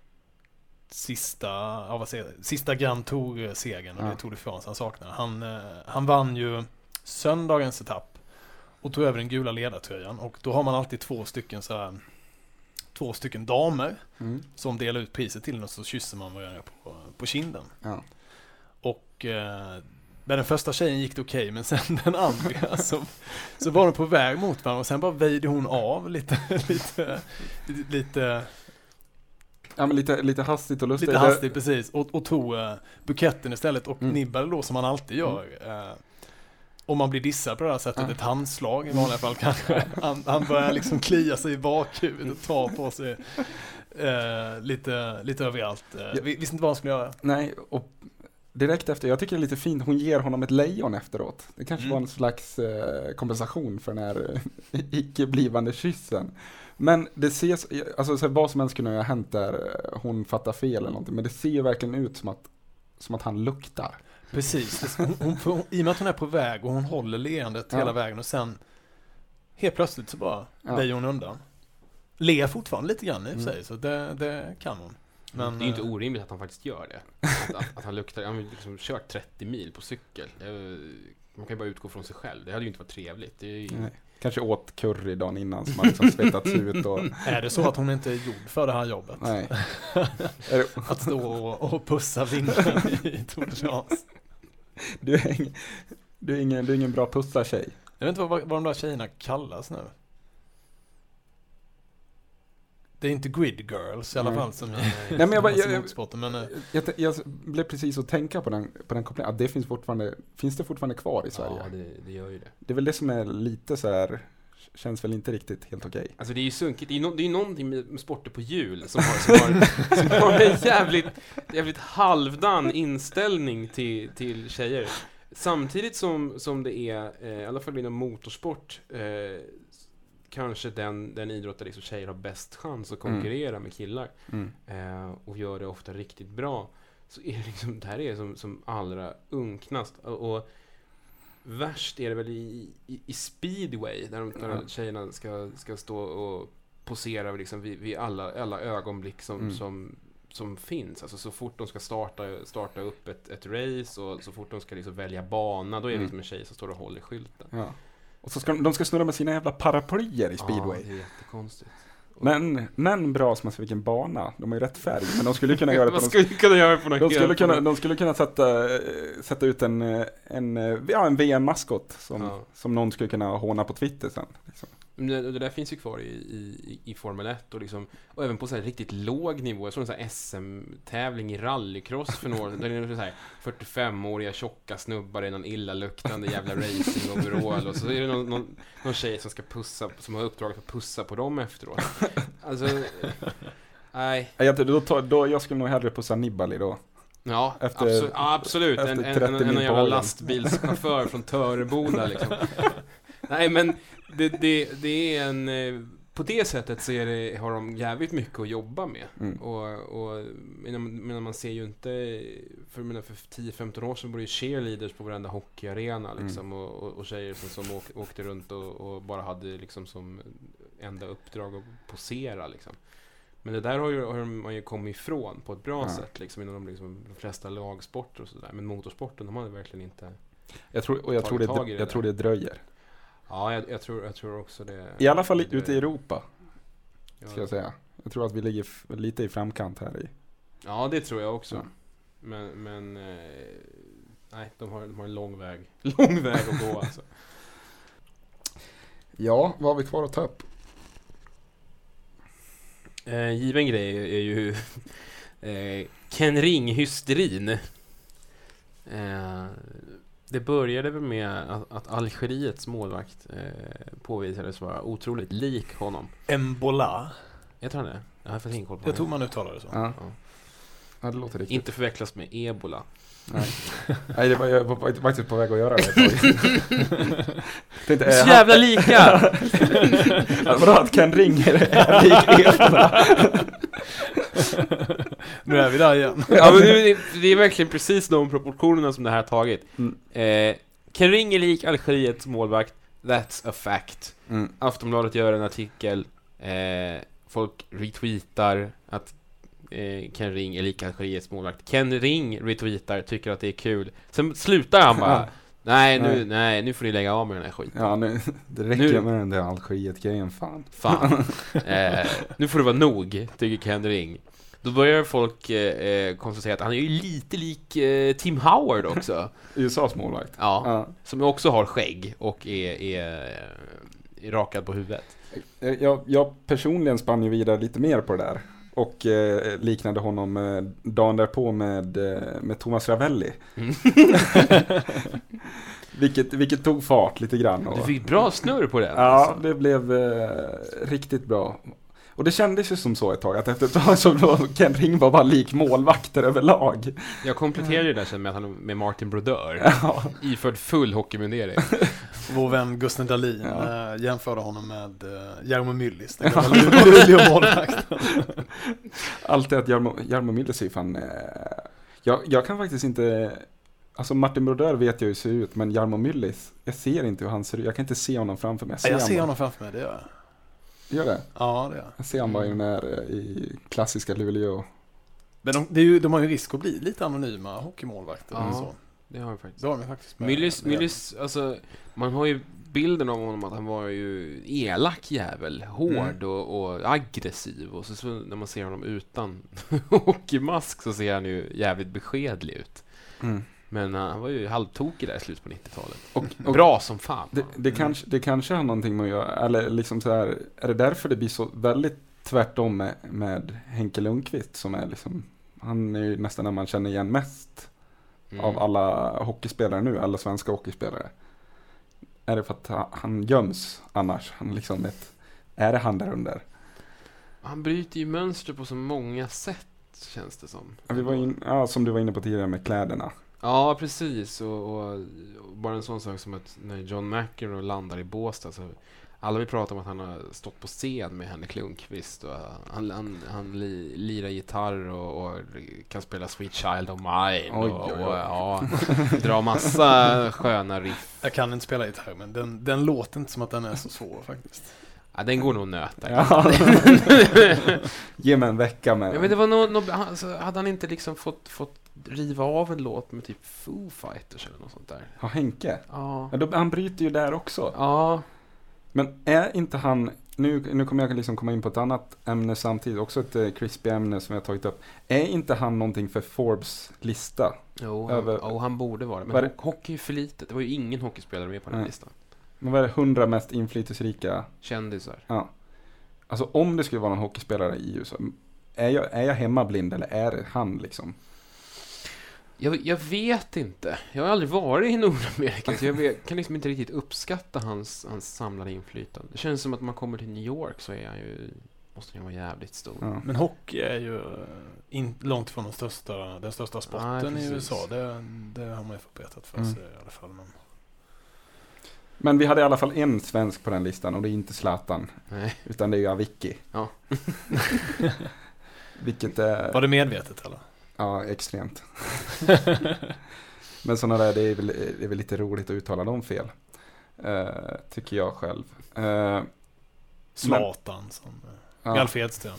sista Grand Tour-segern, och det är Tour de France han saknar. Han vann ju söndagens etapp och tog över den gula ledartröjan, och då har man alltid två stycken damer som delar ut priset till en, och så kysser man varandra på kinden. Ja. Och med den första tjejen gick det okej, men sen den andra så var hon på väg mot varandra och sen bara väjde hon av lite ja, men lite hastigt och lustigt. Lite hastigt, precis. Och tog buketten istället, och nibbade då som man alltid gör. Om man blir dissad på det här sättet, ett handslag i vanliga fall kanske. Han börjar liksom klia sig i bakhuvudet och ta på sig lite överallt. Visste inte vad han skulle göra. Nej, och direkt efter, jag tycker det är lite fint, hon ger honom ett lejon efteråt. Det kanske var en slags kompensation för den här icke-blivande kyssen. Men det ses, alltså så vad som helst kunde ha hänt där, hon fattar fel eller någonting, men det ser ju verkligen ut som att han luktar. Precis, i och med att hon är på väg och hon håller leendet hela vägen, och sen helt plötsligt så bara väjer hon undan. Ler fortfarande lite grann i sig, så det kan hon. Men, det är ju inte orimligt att han faktiskt gör det. Att han luktar, han har liksom kört 30 mil på cykel. Man kan ju bara utgå från sig själv. Det hade ju inte varit trevligt. Det är ju... Kanske åt curry dagen innan som har liksom svettats ut. Och... Är det så att hon inte är gjord för det här jobbet? Nej. Att stå och pussa vinnaren i Tour de France. Du är ingen bra pussartjej. Jag vet inte vad de där tjejerna kallas nu. Det är inte grid girls i alla fall som Nej, men motorsporten, men jag blev precis att tänka på den kopplingen, att det finns det fortfarande kvar i Sverige. Ja, det gör ju det. Det är väl det som är lite så här, känns väl inte riktigt helt okej. Alltså det är ju sunkigt. Det är ju någonting med sporter på hjul som har en jävligt halvdan inställning till tjejer. Samtidigt som det är, i alla fall inom motorsport, kanske den idrott där liksom tjejer har bäst chans att konkurrera med killar och gör det ofta riktigt bra, så är det liksom, det här är som allra unknast, och värst är det väl i speedway där tjejerna ska stå och posera liksom vid alla ögonblick som finns. Alltså så fort de ska starta upp ett race, och så fort de ska liksom välja bana, då är det liksom en tjej som står och håller skylten. Ja. Och så de ska snurra med sina jävla paraplyer i speedway. Ja, det är jättekonstigt. Men bra som vilken bana. De är ju rätt färg, men de skulle kunna göra det på de skulle kunna sätta ut en VM-maskot som någon skulle kunna håna på Twitter sen. Liksom. Det där finns ju kvar i Formel 1 och även på så här riktigt låg nivå. Jag såg en sån här SM-tävling i rallycross för några år där det är så här 45-åriga tjocka snubbar i någon illaluktande jävla racing-overall och så är det någon tjej som ska som har uppdraget att pussa på dem efteråt. Alltså, nej. Jag skulle nog hellre pussa Nibali då. Ja, absolut. En jävla lastbilschaufför från Töreboda liksom. Nej, men det är en... På det sättet så har de jävligt mycket att jobba med. Men man ser ju inte... För 10-15 år sedan var det ju cheerleaders på varenda hockeyarena liksom, och tjejer som åkte runt och bara hade liksom som enda uppdrag att posera liksom. Men det där har man ju kommit ifrån på ett bra sätt liksom, inom de flesta lagsporter och sådär. Men motorsporten, de hade verkligen inte... Jag tror det dröjer. Ja, jag tror också det. I alla fall ute i Europa, ska jag säga. Jag tror att vi ligger lite i framkant här i. Ja, det tror jag också. Men nej, de har en lång väg att gå alltså. Ja, vad har vi kvar att ta upp? Given grej är ju Ken Ring-hysterin. Det började väl med att Algeriets målvakt påvisades vara otroligt lik honom. Embola. Jag tror det. Jag har fått inkoll på jag tror man uttalar det så. Ja, det låter riktigt. Inte förväxlas med Ebola. Nej, jag var faktiskt på väg att göra det. Så jävla lika! Vadå att Ken Ring är lik Ebola? Nu är vi där igen. Ja, men det är verkligen precis de proportionerna som det här har tagit. Ken Ring är lik Algeriets målvakt. That's a fact. Aftonbladet gör en artikel. Folk retweetar att Ken Ring är lik Algeriets målvakt. Ken Ring retweetar, tycker att det är kul. Sen slutar han bara. Nej, nu får ni lägga av med den här skiten. Ja, det räcker med den där Algeriet-grejen, fan. Nu får det vara nog, tycker Ken Ring. Då börjar folk konstatera att han är ju lite lik Tim Howard också. USAs målvakt. Ja, som också har skägg och är rakad på huvudet. Jag personligen spann ju vidare lite mer på det där. Och liknade honom dagen därpå med Thomas Ravelli. Vilket tog fart lite grann. Du fick bra snurr på det. Ja, alltså. Det blev riktigt bra. Och det kändes ju som så ett tag, att efter ett tag så var Ken Ring bara lik målvakter överlag. Jag kompletterade det där sen med Martin Brodeur. Iförd full hockeymundering. Vår vän Gusten Dahlin jämförde honom med Jarmo Myllys. Alltid att Jarmo Myllys är fan... Jag kan faktiskt inte... Alltså Martin Brodeur vet jag hur ser ut, men Jarmo Myllys, jag ser inte hur han ser ut. Jag kan inte se honom framför mig. Jag ser honom framför mig, det gör jag. Gör det? Ja, det gör jag. ser han bara i klassiska Luleå. Men de har ju risk att bli lite anonyma hockeymålvakter. Ja, så. Det har vi faktiskt. Det har vi faktiskt. Myllys, alltså, man har ju bilden av honom att han var ju elak jävel, hård och aggressiv. Och så när man ser honom utan hockeymask så ser han ju jävligt beskedlig ut. Men han var ju halvtokig där i slutet på 90-talet. Och bra som fan. Det kanske har någonting med att göra, eller liksom så här, är det därför det blir så väldigt tvärtom med Henke Lundqvist som är liksom, han är ju nästan när man känner igen mest av alla hockeyspelare nu, alla svenska hockeyspelare. Är det för att han göms annars? Han liksom är det han där under? Han bryter ju mönster på så många sätt, känns det som. Som du var inne på tidigare med kläderna. Ja, precis. Och bara en sån sak som att när John McEnroe landar i Båstad så alla vill prata om att han har stått på scen med Henrik Lundqvist och han lirar gitarr och kan spela Sweet Child of Mine och dra massa sköna riff. Jag kan inte spela gitarr, men den låter inte som att den är så svår faktiskt. Ja, den går nog att nöta. Ja. Ge mig en vecka med. Ja, men det var alltså, hade han inte liksom fått riva av en låt med typ Foo Fighters eller något sånt där? Ja, Henke? Ja. Han bryter ju där också. Ja. Men är inte han nu kommer jag liksom komma in på ett annat ämne samtidigt, också ett Crispy-ämne som jag har tagit upp. Är inte han någonting för Forbes lista? Jo, han borde vara det. Men hockey är för litet. Det var ju ingen hockeyspelare med på den listan. Men vad är det 100 mest inflytelserika kändisar? Ja. Alltså om det skulle vara någon hockeyspelare i USA, är jag hemmablind eller är det han liksom? Jag vet inte. Jag har aldrig varit i Nordamerika, så jag kan liksom inte riktigt uppskatta hans samlade inflytande. Det känns som att man kommer till New York så är han ju, måste han vara jävligt stor. Ja. Men hockey är ju långt från den största sporten i USA. Det har man ju fått betat för sig i alla fall. Men vi hade i alla fall en svensk på den listan och det är inte Zlatan. Nej. Utan det är ju Avicii. Ja. Vilket är... Var det medvetet eller? Ja, extremt. Men sådana där, det är väl lite roligt att uttala dem fel. Tycker jag själv. Zlatan som Alf Edström.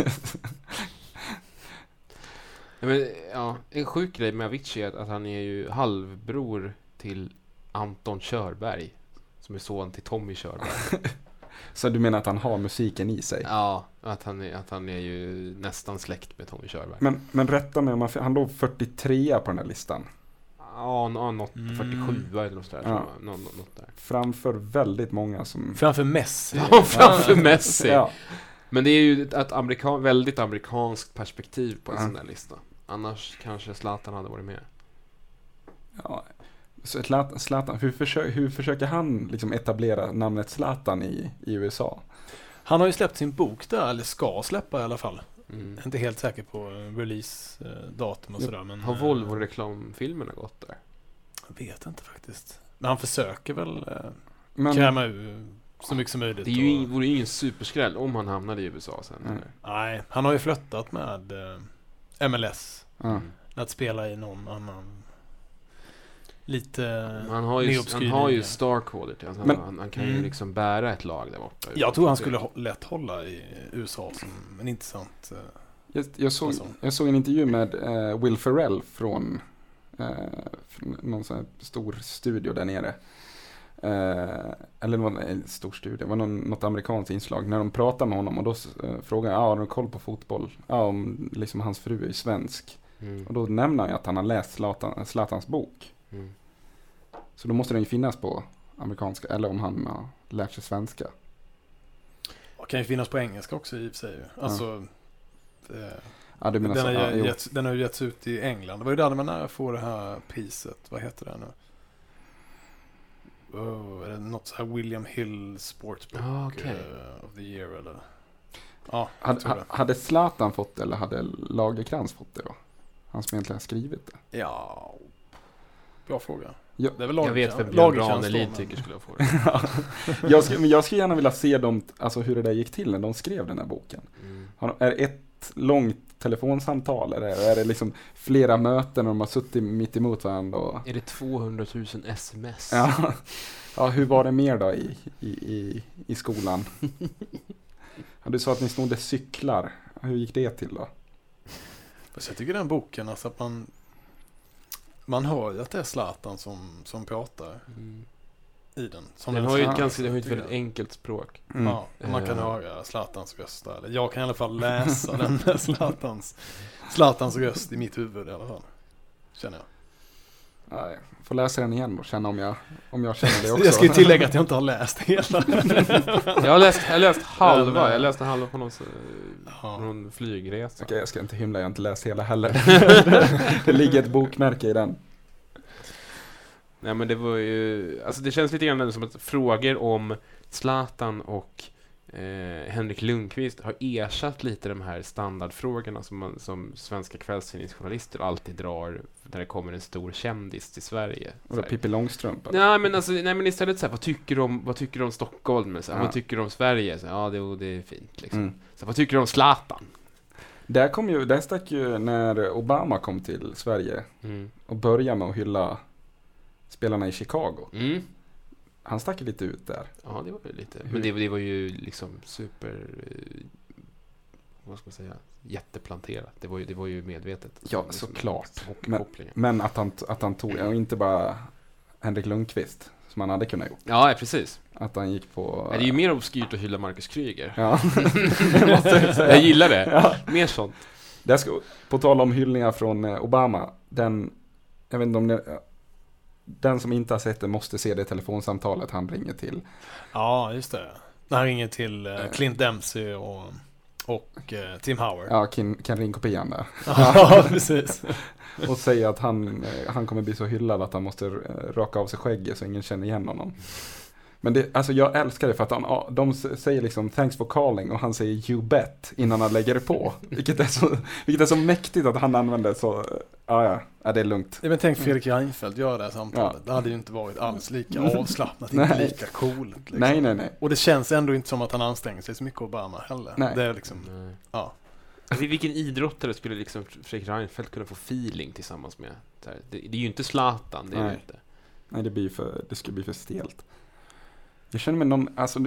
En sjuk grej med Avicii är att han är ju halvbror till Anton Körberg, som är son till Tommy Körberg. Så du menar att han har musiken i sig? Ja, att han är ju nästan släkt med Tommy Körberg. Men rätta mig om han låg 43 på den här listan. Ja, något 47 eller något där. Ja. Något där. Framför väldigt många som... Framför Messi. Ja, framför Messi. Ja. Men det är ju ett väldigt amerikanskt perspektiv på en sån där lista. Annars kanske Zlatan hade varit med. Ja. Så Zlatan, hur försöker han liksom etablera namnet Zlatan i USA? Han har ju släppt sin bok där, eller ska släppa i alla fall. Jag är inte helt säker på release-datum och sådär. Men, har Volvo-reklamfilmerna gått där? Jag vet inte faktiskt. Men han försöker väl kräma ur så mycket som möjligt. Det vore ju ingen superskräll om han hamnade i USA sen. Nej, han har ju flörtat med MLS. Att spela i någon annan lite han har ju star quality. Han kan ju liksom bära ett lag där borta. Jag tror han skulle lätt hålla i USA som en intressant... Jag såg en intervju med Will Ferrell från någon sån här stor studio där nere. Eller det var en stor studio. Det var något amerikanskt inslag. När de pratade med honom och då frågade har du koll på fotboll? Ja, om liksom hans fru är svensk. Och då nämner jag att han har läst Zlatans bok. Så då måste den ju finnas på amerikanska, eller om han har lärt sig svenska. Det kan ju finnas på engelska också i och för sig. Alltså, den har ju getts ut i England. Det var ju där man nära får det här priset. Vad heter det nu? Är det något så här William Hill Sportsbook of the Year eller? Ja, hade Zlatan fått det eller hade Lagercrantz fått det då? Han som egentligen har skrivit det. Ja, bra fråga. Ja, det är väl jag vet vem Björn Ranelid tycker skulle få det. jag skulle gärna vilja se dem, alltså hur det där gick till när de skrev den här boken. Är det ett långt telefonsamtal eller är det liksom flera möten och de har suttit mitt emot varandra? Och... Är det 200 000 sms? Ja, hur var det mer då i skolan? Du sa att ni snodde cyklar. Hur gick det till då? Så jag tycker den boken, alltså att man hör ju att det är Zlatan som pratar i den. Den har ju ett väldigt enkelt språk. Ja, man kan höra Zlatans röst där. Jag kan i alla fall läsa den med Zlatans röst i mitt huvud i alla fall. Känner jag. Nej, får läsa den igen och känna om jag känner det också. Jag ska ju tillägga att jag inte har läst hela. Jag har läst halva. Jag läste halva på någon flygresa. Okej, jag ska inte hymla. Jag har inte läst hela heller. Det ligger ett bokmärke i den. Nej, men det var ju... Alltså det känns lite grann som att frågor om Zlatan och Henrik Lundqvist har ersatt lite de här standardfrågorna som svenska kvällstidningsjournalister alltid drar när det kommer en stor kändis till Sverige. Och Pippi Långstrump? Nej, men istället så här, vad tycker du om Stockholm? Så här, vad tycker du om Sverige? Så här, det är fint liksom. Så här, vad tycker du om Zlatan? Där stack ju när Obama kom till Sverige och började med att hylla spelarna i Chicago. Han stack lite ut där. Ja, det var ju lite. Men det var ju liksom super, vad ska man säga, jätteplanterat. Det var ju medvetet. Ja, liksom, såklart. Men att han tog, och inte bara Henrik Lundqvist, som han hade kunnat gjort. Ja, precis. Att han gick på... Det är ju mer obskyrt att hylla Marcus Kryger. Ja. Jag gillar det. Ja. Mer sånt. På tal om hyllningar från Obama, jag vet inte om den som inte har sett det måste se det telefonsamtalet han ringer till. Ja, just det. När han ringer till Clint Dempsey och Tim Howard. Ja, kan ringkopian där. Ja, precis. Och säger att han kommer bli så hyllad att han måste raka av sig skägget så ingen känner igen honom. Men alltså jag älskar det för att de säger liksom thanks for calling och han säger you bet innan han lägger det på. Vilket är så mäktigt att han använder så, ja, det är lugnt. Men tänk Fredrik Reinfeldt göra det här samtalet. Det hade ju inte varit alls lika avslappnat, inte lika coolt. Liksom. Nej. Och det känns ändå inte som att han anstränger sig så mycket Obama heller. Nej. Det är liksom, ja. Vilken idrottare skulle liksom Fredrik Reinfeldt kunna få feeling tillsammans med? Det är ju inte Zlatan, det är det inte. Nej, det skulle bli för stelt. Jag känner mig någon, alltså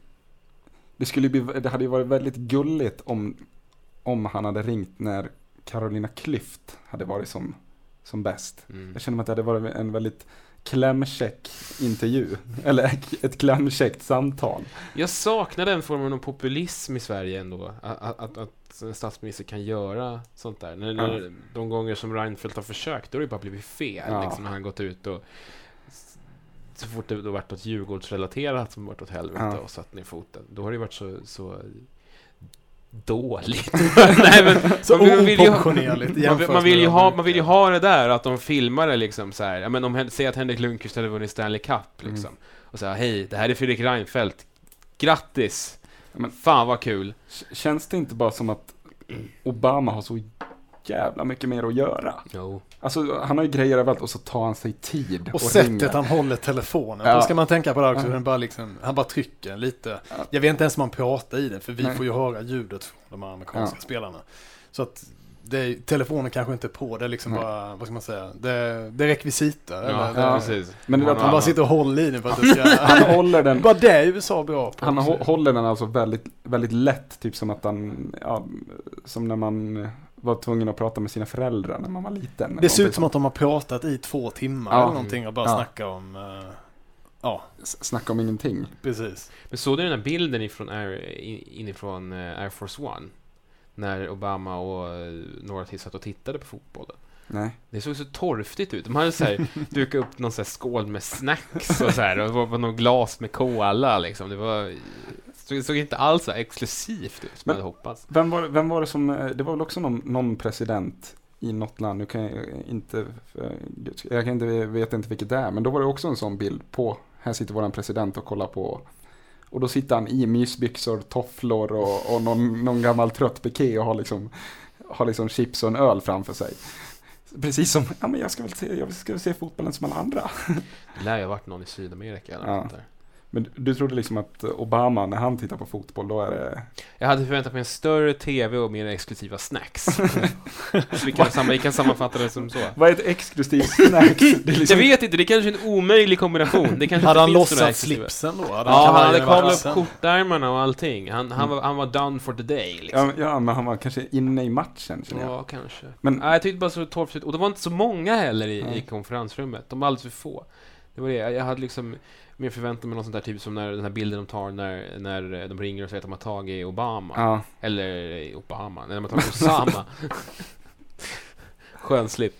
det hade ju varit väldigt gulligt om han hade ringt när Carolina Klüft hade varit som bäst. Jag känner mig att det hade varit en väldigt klämkäck intervju. Eller ett klämkäckt samtal. Jag saknar den formen av populism i Sverige ändå. Att en statsminister kan göra sånt där. När de gånger som Reinfeldt har försökt, då har det bara blivit fel. Liksom, när han gått ut och så fort det varit något Djurgårdsrelaterat som varit åt helvete och satt ner foten. Då har det varit så dåligt. Nej, men så oproportionerligt. Man vill ju ha det där att de filmar det liksom så här. Ja, men de säger att Henrik Lundqvist hade vunnit Stanley Cup liksom. Och så här, hej, det här är Fredrik Reinfeldt. Grattis. Men fan vad kul. Känns det inte bara som att Obama har så jävla mycket mer att göra? Jo. Alltså han har ju grejer överallt och så tar han sig tid och sättet han håller telefonen. Då ska man tänka på det också. Han bara trycker lite. Jag vet inte ens om man pratar i den, för vi får ju höra ljudet från de amerikanska spelarna. Så att telefonen kanske inte är på. Det är liksom bara, vad ska man säga? Det är rekvisita. Precis. Men det han bara sitter och håller i den för att det ska... Han håller den... Bara det är USA bra på. Han håller den alltså väldigt, väldigt lätt. Typ som att han... Ja, som när man var tvungen att prata med sina föräldrar när man var liten. Det ser ut som att de har pratat i 2 timmar eller någonting och bara snacka om... Snacka om ingenting. Precis. Men såg du den här bilden inifrån Air Force One? När Obama och några till satt och tittade på fotbollen. Nej. Det såg så torftigt ut. De hade så här dukat upp någon så här skål med snacks och så här, och det var någon glas med cola liksom. Det såg inte alls så exklusivt ut som jag hade hoppats. Vem var det som, det var väl också någon president i något land, nu kan jag vet inte vilket det är, men då var det också en sån bild på, här sitter våran president och kollar på, och då sitter han i mysbyxor, tofflor och någon gammal trött piké och har liksom chips och en öl framför sig. Precis som, men jag ska se fotbollen som alla andra. Det lär ju ha varit någon i Sydamerika eller något där. Men du trodde liksom att Obama, när han tittar på fotboll, då är det... Jag hade förväntat mig en större tv och mer exklusiva snacks. Vi kan sammanfatta det som så. Vad är ett exklusivt snacks? Jag vet inte, det är kanske en omöjlig kombination. Det kanske hade han lossat lossat slipsen då? Han hade kavlat upp kortärmarna och allting. Han var done for the day. Liksom. Ja, men han var kanske inne i matchen. Ja, kanske. Men jag tyckte bara så torftigt. Och det var inte så många heller i konferensrummet. De var alldeles för få. Det var det. Jag hade liksom mer förväntat mig något sånt där, typ som när den här bilden de tar när de ringer och säger att de har tagit Obama. Eller Obama. När de har tagit Osama. Skön slip.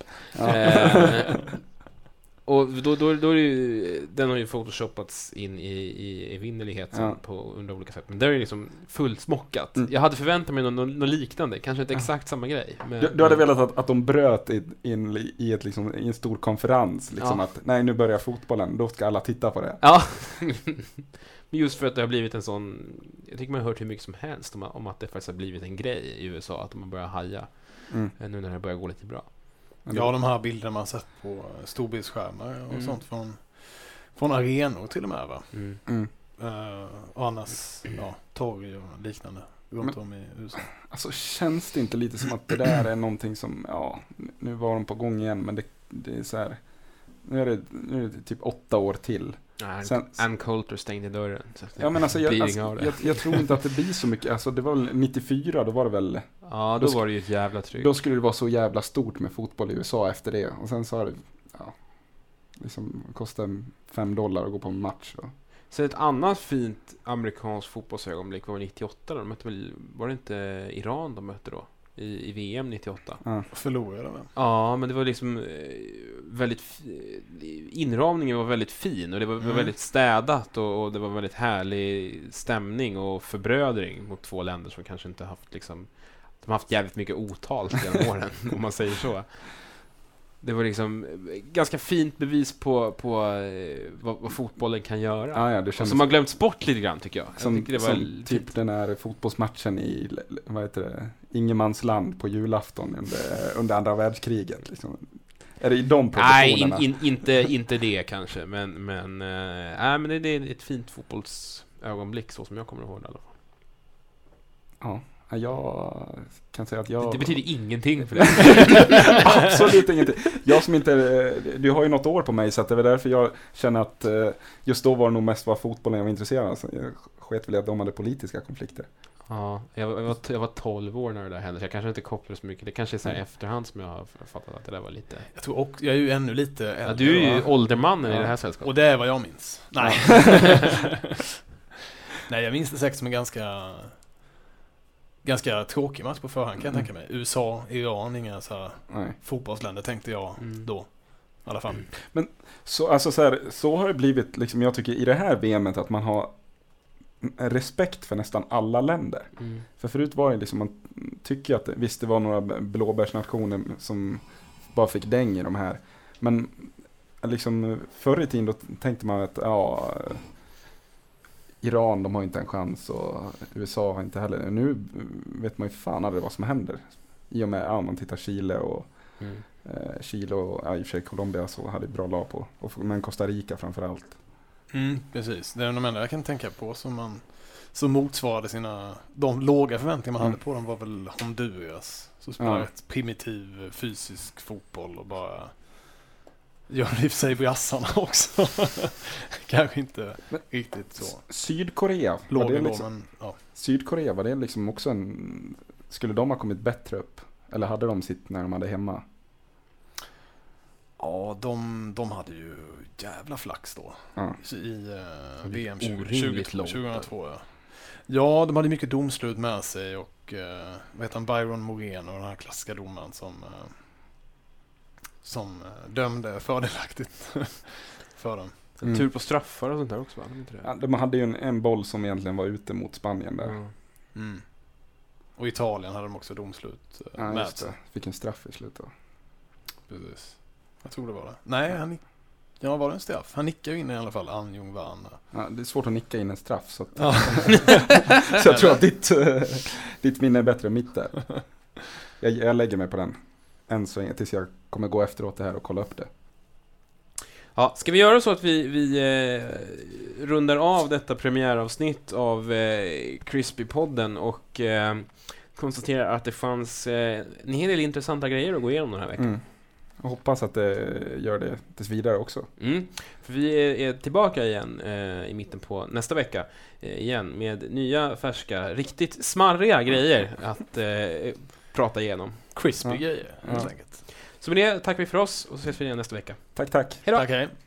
Och då är det ju, den har ju photoshoppats in i vinnerligheten på under olika sätt. Men där är det liksom fullt smockat. Jag hade förväntat mig något liknande. Kanske inte exakt samma grej. Men, du hade velat att de bröt in i en stor konferens. Liksom att, nej, nu börjar fotbollen. Då ska alla titta på det. Ja. Men just för att det har blivit en sån... Jag tycker man har hört hur mycket som helst om att det faktiskt har blivit en grej i USA. Att man börjar haja. Nu när det börjar gå lite bra. Ja, de här bilderna man sett på storbildsskärmar och sånt från arenor till och med, va? Och annars torg och liknande runt om i USA. Alltså, känns det inte lite som att det där är någonting som, nu var de på gång igen, men det är så här, nu är det typ 8 år till. Ann Coulter stängde dörren. Ja, men alltså, jag tror inte att det blir så mycket. Alltså, det var väl 94, då var det väl... Ja, då var det ju ett jävla tryck. Då skulle det vara så jävla stort med fotboll i USA efter det. Och sen så har det... liksom kostar $5 att gå på en match. Och. Så ett annat fint amerikanskt fotbollsögonblick var 98. Var det inte Iran de mötte då? I VM 98. Ja. Förlorade va? Ja, men det var liksom inramningen var väldigt fin och det var väldigt städat och det var väldigt härlig stämning och förbrödring mot två länder som kanske inte haft liksom, de har haft jävligt mycket otalt genom åren, om man säger så. Det var liksom ganska fint bevis på vad fotbollen kan göra. Ja, det kändes som har glömts bort lite grann, tycker jag. Som, jag tycker det var som typ den här fotbollsmatchen i Ingenmansland på julafton under andra världskriget. Liksom. Är det i de proportionerna? Nej, inte det kanske. Men det är ett fint fotbollsögonblick så som jag kommer ihåg det i alla fall. Ja. Jag kan säga att jag... Det betyder ingenting för dig. Absolut ingenting. Jag som inte... Du har ju något år på mig, så att det är därför jag känner att just då var det nog mest var fotbollen jag var intresserad av. Så jag sket väl att de hade politiska konflikter. Ja, jag var 12 år när det där hände, så jag kanske inte kopplar så mycket. Det kanske är så här efterhand som jag har fattat att det där var lite... Jag tror också, jag är ju ännu lite äldre. Ja, du är ju åldermannen i det här sällskapet. Och det är vad jag minns. Nej. Nej, jag minns det säkert som en ganska tråkig match på förhand, kan jag tänka mig. USA, Iran, inga så här fotbollsländer tänkte jag då. I alla fall. Men så, alltså så har det blivit, liksom, jag tycker i det här VM:et att man har respekt för nästan alla länder. För förut var det liksom, man tycker att visst det var några blåbärsnationer som bara fick däng i de här. Men liksom förr i tiden då tänkte man att Iran, de har inte en chans och USA har inte heller. Nu vet man ju fan aldrig vad som händer. I och med att man tittar Chile och Chile och i och för sig Colombia så hade bra lag på. Men Costa Rica framförallt. Precis. Det är de enda jag kan tänka på som motsvarade de låga förväntningar man hade på dem var väl Honduras. Så spelade ett primitiv fysisk fotboll och bara gör det i sig på jassarna också. Kanske inte riktigt så. Sydkorea. Sydkorea, var det liksom också skulle de ha kommit bättre upp? Eller hade de sitt när de hade hemma? Ja, de hade ju jävla flax då. I VM 2002. Ja, de hade mycket domslut med sig och vad heter han, Byron Moreno, den här klassiska domaren som dömde fördelaktigt för dem. Tur på straffar och sånt där också, va? Ja, de hade ju en boll som egentligen var ute mot Spanien där. Och Italien hade de också domslut med sig. Fick en straff i slutet. Precis. Jag tror det var det. Nej, var det en straff? Han nickade in i alla fall, An Jung Van. Ja, det är svårt att nicka in en straff. Så, så jag tror att ditt minne är bättre än mitt där. Jag lägger mig på den. Än så länge tills jag kommer gå efteråt det här och kolla upp det. Ja, ska vi göra så att vi rundar av detta premiäravsnitt av Crispy-podden och konstaterar att det fanns en hel del intressanta grejer att gå igenom den här veckan. Jag hoppas att det gör det tills vidare också. För vi är tillbaka igen i mitten på nästa vecka igen med nya, färska, riktigt smarriga grejer att prata igenom. Crispy grejer, helt enkelt. Så med det tackar vi för oss och så ses vi igen nästa vecka. Tack. Hej då! Tack, hej.